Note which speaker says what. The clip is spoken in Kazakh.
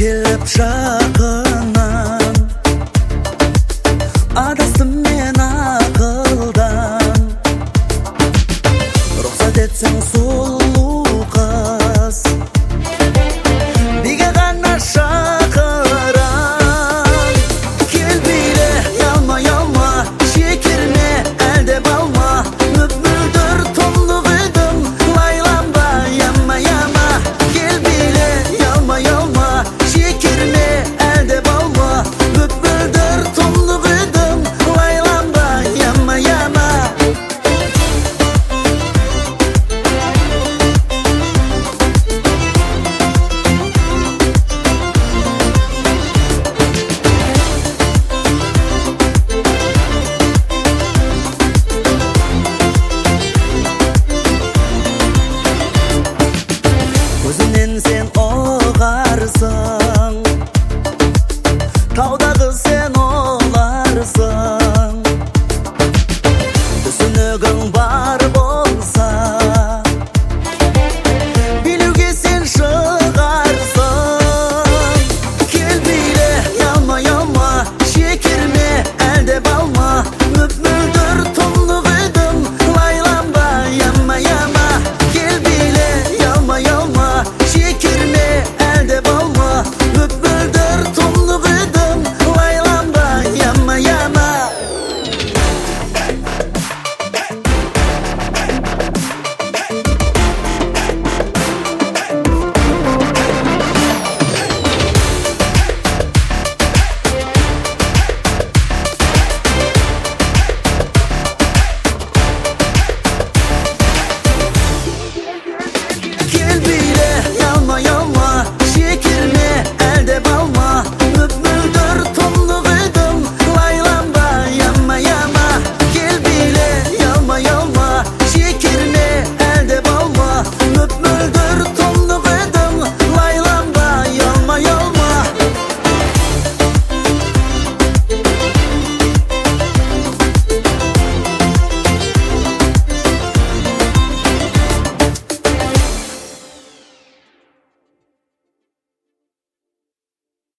Speaker 1: келіп жақыннан, адастым мен ақылдан. Рұқсат етсең сұлу қыз, биге ғана шақырам. Кел биле, ялма, ялма, шекерме, әлде балма, мөп-мөлдір тұмлық едім, лайланба, яма, яма. Кел биле, ялма, ялма, шекерме, әлде балма, мөп-мөлдір тұмлық едім, лайланба, яма, яма. Көзімнен сен